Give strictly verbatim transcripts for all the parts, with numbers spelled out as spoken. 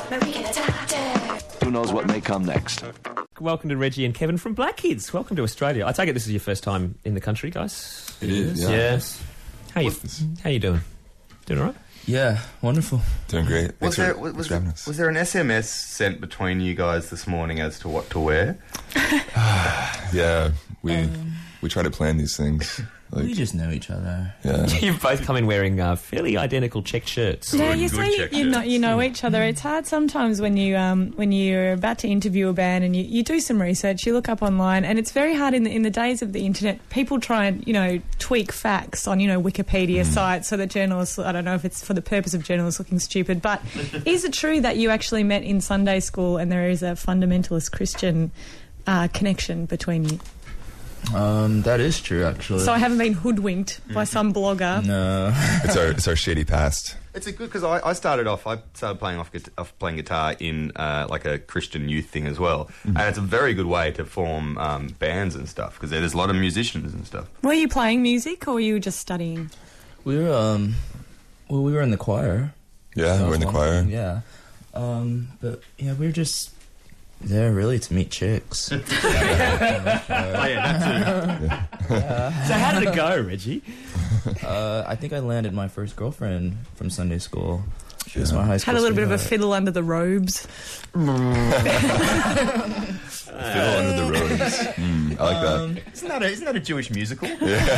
Who knows what may come next? Welcome to Reggie and Kevin from Black Kids. Welcome to Australia. I take it this is your first time in the country, guys? It is, yeah. Yes. How you How you doing? Doing all right? Yeah, wonderful. Doing great. Was Thanks there, for, was, thanks for having us. was there an S M S sent between you guys this morning as to what to wear? Yeah, we Um, we try to plan these things. Like, we just know each other. yeah. You've both come in wearing uh, fairly identical checked shirts. Yeah, Good- you good say you, check you know shirts. you know each other. It's hard sometimes when you um when you're about to interview a band and you, you do some research, you look up online, and it's very hard in the in the days of the internet. People try and you know tweak facts on you know Wikipedia sites so that journalists. I don't know if it's for the purpose of journalists looking stupid, but is it true that you actually met in Sunday school and there is a fundamentalist Christian uh, connection between you? Um, that is true, actually. So I haven't been hoodwinked by some blogger. No. It's our it's our shady past. It's a good because I, I started off. I started playing off, guit- off playing guitar in uh, like a Christian youth thing as well, and it's a very good way to form um, bands and stuff because there's a lot of musicians and stuff. Were you playing music or were you just studying? We were, um, well, we were in the choir. Yeah, That we're in the was choir. one thing, Yeah. Um, but, yeah, we were just there really to meet chicks. Oh yeah, that too. So how did it go, Reggie? uh, I think I landed my first girlfriend from Sunday school. She was my high school Had a little bit of a sweetheart. fiddle under the robes. Fiddle under the rose. Mm, I like Um, Isn't that a, isn't that a Jewish musical?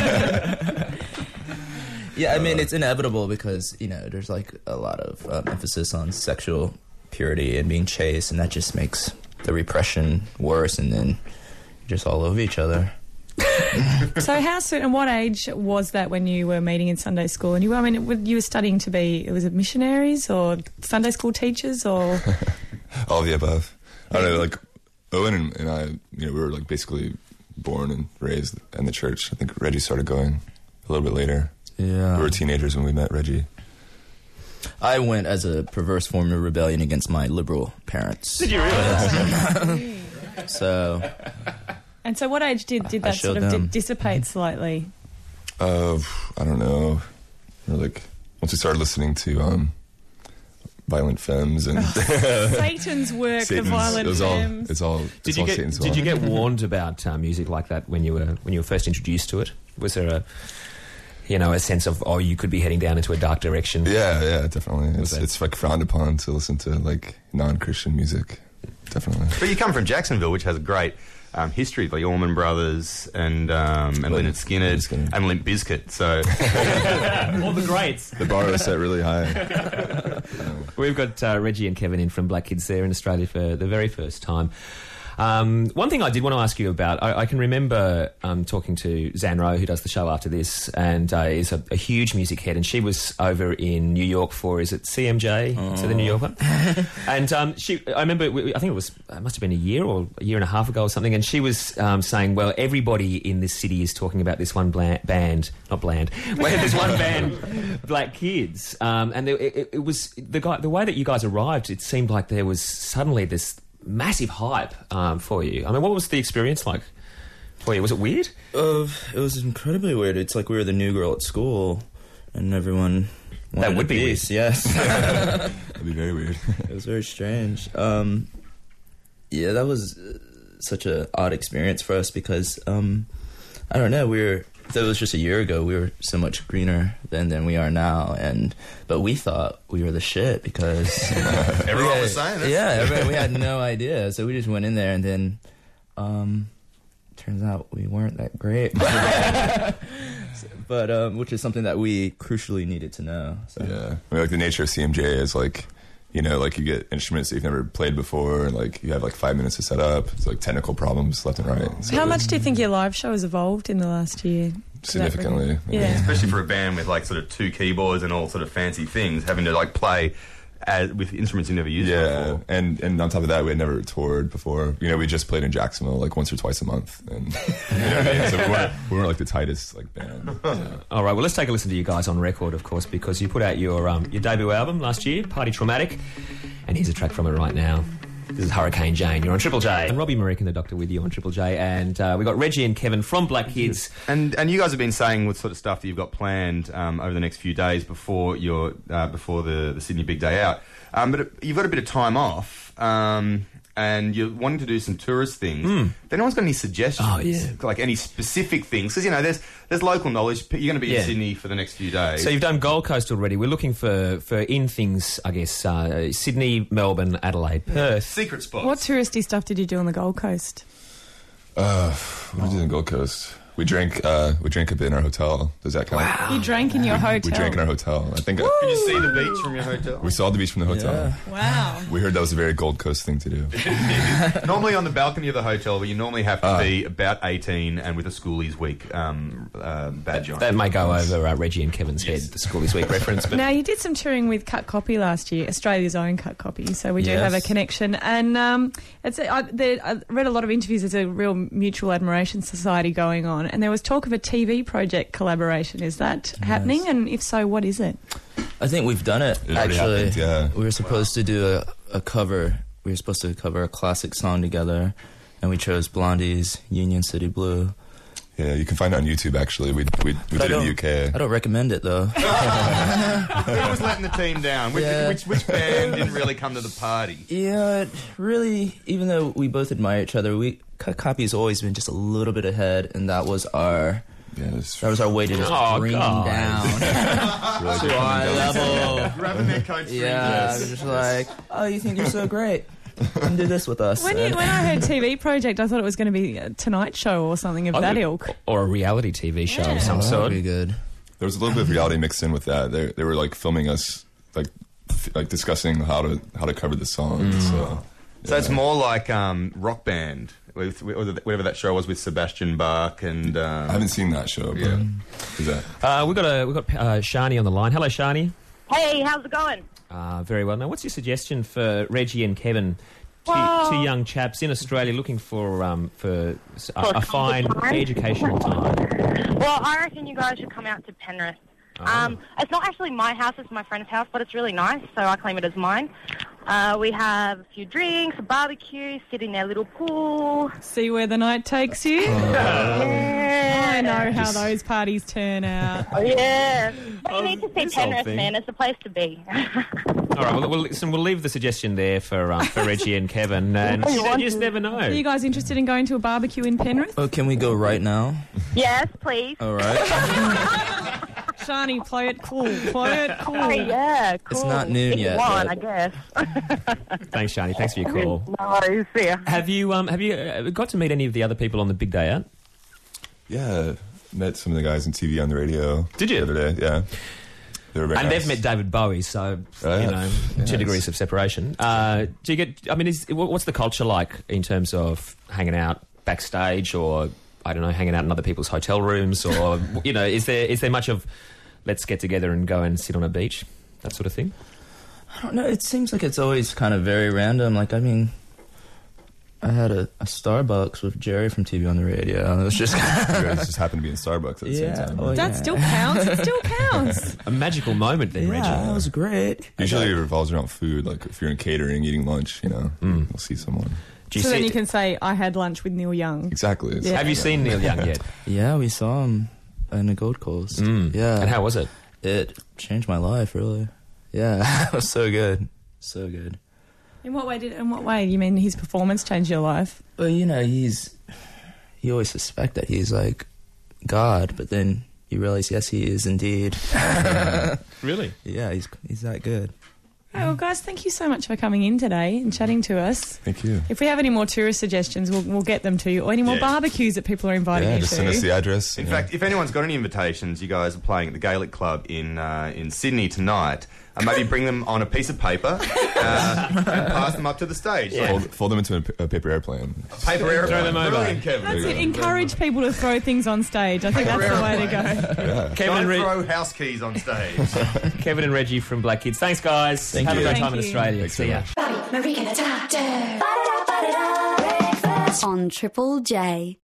Yeah, I mean, it's inevitable because, you know, there's like a lot of um, emphasis on sexual purity and being chaste, and that just makes the repression worse, and then you're just all over each other. So how soon and what age was that when you were meeting in Sunday school? And you were, I mean, were- you were studying to be, was it missionaries or Sunday school teachers or? that. All of the above. I don't know, like Owen and, and I, you know, we were like basically born and raised in the church. I think Reggie started going a little bit later. Yeah. We were teenagers when we met Reggie. I went as a perverse form of rebellion against my liberal parents. Did you really? So, And so what age did, did I that sort showed of di- them. dissipate slightly? Uh, I don't know. We're like once we started listening to um, Violent Femmes and Satan's work, Satan's, the violent it was all, femmes. it's all. Did it's you all get Satan's Did you fault. get warned about uh, music like that when you were when you were first introduced to it? Was there a you know a sense of oh you could be heading down into a dark direction? Yeah, yeah, definitely. It's, that? it's like frowned upon to listen to like non-Christian music. Definitely. But you come from Jacksonville, which has a great um, history, like Allman Brothers and um, and Lynyrd Skynyrd Lynyrd Skynyrd. and Limp Bizkit. So All the greats. The bar was set really high. We've got uh, Reggie and Kevin in from Black Kids there in Australia for the very first time. Um, one thing I did want to ask you about, I, I can remember um, talking to Zan Rowe, who does the show after this, and uh, is a, a huge music head, and she was over in New York for, is it C M J? Oh. Is it the New York one? And um, she, I remember, we- I think it was, it must have been a year or a year and a half ago or something, and she was um, saying, well, everybody in this city is talking about this one bland, band, not bland, well, this one band, Black Kids, um, and there, it, it was, the guy, the way that you guys arrived, it seemed like there was suddenly this massive hype um, for you. I mean, what was the experience like for you? Was it weird? uh, it was incredibly weird. It's like we were the new girl at school, and everyone wanted That would a be piece. weird. Yes. That'd be very weird. It was very strange. Um, yeah, that was uh, such a odd experience for us because um, I don't know. We were. That was just a year ago. We were so much greener then than we are now, and but we thought we were the shit because everyone we was had- saying it. Yeah, everyone, we had no idea. So we just went in there, and then um, turns out we weren't that great. But um, which is something that we crucially needed to know. So. Yeah. I mean, like the nature of C M J is like, you know, like you get instruments that you've never played before, and like you have like five minutes to set up. It's like technical problems left and right. So How much do you think your live show has evolved in the last year? significantly? Yeah. especially for a band with like sort of two keyboards and all sort of fancy things, having to like play as, with instruments you never used Yeah, before. and and on top of that, we had never toured before. You know, we just played in Jacksonville like once or twice a month, and you know what I mean? So we weren't, we weren't like the tightest like band. Yeah. All right, well, let's take a listen to you guys on record, of course, because you put out your um, your debut album last year, Party Traumatic, and here's a track from it right now. This is Hurricane Jane. You're on Triple J. And Robbie Marek and the Doctor with you on Triple J. And uh, we got Reggie and Kevin from Black Kids. And and you guys have been saying what sort of stuff that you've got planned um, over the next few days before your uh, before the, the Sydney Big Day Out. Um, but it, you've got a bit of time off, um, and you're wanting to do some tourist things. Mm. If anyone's got any suggestions, Oh, yeah. like any specific things, because you know there's there's local knowledge. You're going to be Yeah. in Sydney for the next few days. So you've done Gold Coast already. We're looking for, for in things, I guess, uh, Sydney, Melbourne, Adelaide, Perth. secret spots. What touristy stuff did you do on the Gold Coast? Uh, what did we do in Gold Coast? We drank. Uh, we drank a bit in our hotel. Does that count? Wow. You drank in your hotel. We drank in our hotel. I think. Can you see the beach from your hotel? We saw the beach from the hotel. Yeah. Wow. We heard that was a very Gold Coast thing to do. Normally on the balcony of the hotel, but you normally have to Ah. be about eighteen and with a Schoolies Week um, uh, badge on. That may go over uh, Reggie and Kevin's head, the Schoolies Week reference. But Now, you did some touring with Cut Copy last year, Australia's own Cut Copy, so we do Yes. have a connection. And um, it's a, I, there, I read a lot of interviews. There's a real mutual admiration society going on, and there was talk of a T V project collaboration. Is that happening? And if so, what is it? I think we've done it. It already Actually, happened, yeah. we were supposed to do a, a cover. We were supposed to cover a classic song together, and we chose Blondie's "Union City Blue." Yeah, you can find it on YouTube. Actually, we we, we But I did it in don't- the U K. I don't recommend it though. Who was letting the team down? Which, Yeah. which, which band didn't really come to the party? Yeah, it really, even though we both admire each other, we Cut Copy's always been just a little bit ahead, and that was our Yeah, it's that was our way to just Oh, bring God. them down really good to our coming down. level. Grabbing their coats. Yeah, they're just like, oh, you think you're so great? Come do this with us. When, you, And- when I heard T V project, I thought it was going to be a Tonight Show or something of I that think- ilk. Or a reality T V show Yeah. of some Oh, sort. that'd be good. There was a little bit of reality mixed in with that. They they were like filming us, like f- like discussing how to how to cover the song. So, So it's more like um, Rock Band, with, with whatever that show was with Sebastian Bach and. Um, I haven't seen that show. But Yeah. is that? Uh, we've got, a, we've got uh, Shani on the line. Hello, Shani. Hey, how's it going? Uh, very well. Now, what's your suggestion for Reggie and Kevin, two, Well- two young chaps in Australia looking for um, for s- a, For a fine time? educational time? Well, I reckon you guys should come out to Penrith. Um, it's not actually my house, it's my friend's house, but it's really nice, so I claim it as mine. Uh, we have a few drinks, a barbecue, sit in their little pool. See where the night takes you? Yeah. I know how those parties turn out. Oh, yeah. But you need to see this whole Penrith, thing. man. It's the place to be. All right, well, we'll, listen, we'll leave the suggestion there for um, for Reggie and Kevin, and you you want just to. never know. Are you guys interested in going to a barbecue in Penrith? Oh, can we go right now? Yes, please. All right. Shani, play it cool. Play it cool. Oh, yeah, cool. It's not noon if yet, You want, but- I guess. Thanks, Shani. Thanks for your call. No worries. See ya. Have you um have you uh, got to meet any of the other people on the big day out? Yeah, met some of the guys on T V on the radio. Did you? The other day? Yeah. They were very And nice. they've met David Bowie, so Oh, you yeah. know, Yes. two degrees of separation. Uh, do you get? I mean, is what- what's the culture like in terms of hanging out backstage, or I don't know, hanging out in other people's hotel rooms, or you know, is there is there much of let's get together and go and sit on a beach, that sort of thing? I don't know. It seems like it's always kind of very random. Like, I mean, I had a, a Starbucks with Jerry from T V on the radio. It was just You guys just happened to be in Starbucks at the Yeah. same time. Oh, That yeah. still counts. It still counts. A magical moment, then, yeah, Reggie. that was great. Usually it revolves around food. Like if you're in catering, eating lunch, you know, Mm. you'll see someone. Do you So then see- you can say, I had lunch with Neil Young. Exactly. It's- Yeah. have you seen Neil Young yet? Yeah, we saw him in the Gold Coast. Mm. Yeah, And how was it? it changed my life, really. Yeah, it was so good, so good. In what way did? In what way? You mean his performance changed your life? Well, you know, he's you always suspect that he's like God, but then you realize, yes, he is indeed. Really? Yeah, he's he's that good. Oh, well, guys, thank you so much for coming in today and chatting to us. Thank you. If we have any more tourist suggestions, we'll, we'll get them to you. Or any more Yeah. barbecues that people are inviting Yeah, you just to. send us the address. In yeah. fact, if anyone's got any invitations, you guys are playing at the Gaelic Club in uh, in Sydney tonight. Uh, maybe bring them on a piece of paper uh, and pass them up to the stage. Like fold, fold them into a, p- a paper airplane. a paper airplane. Throw them over. Brilliant, Kevin. That's There it. you go. Encourage people to throw things on stage. I think that's the way to go. Yeah. Kevin Don't and, Re- throw house keys on stage. Kevin and Reggie from Black Kids. Thanks, guys. Thank Have you. a great Thank time in you. Australia. Thanks See so ya. much. Marika and the Doctor. Ba-da-da-ba-da-da. Breakfast on Triple J.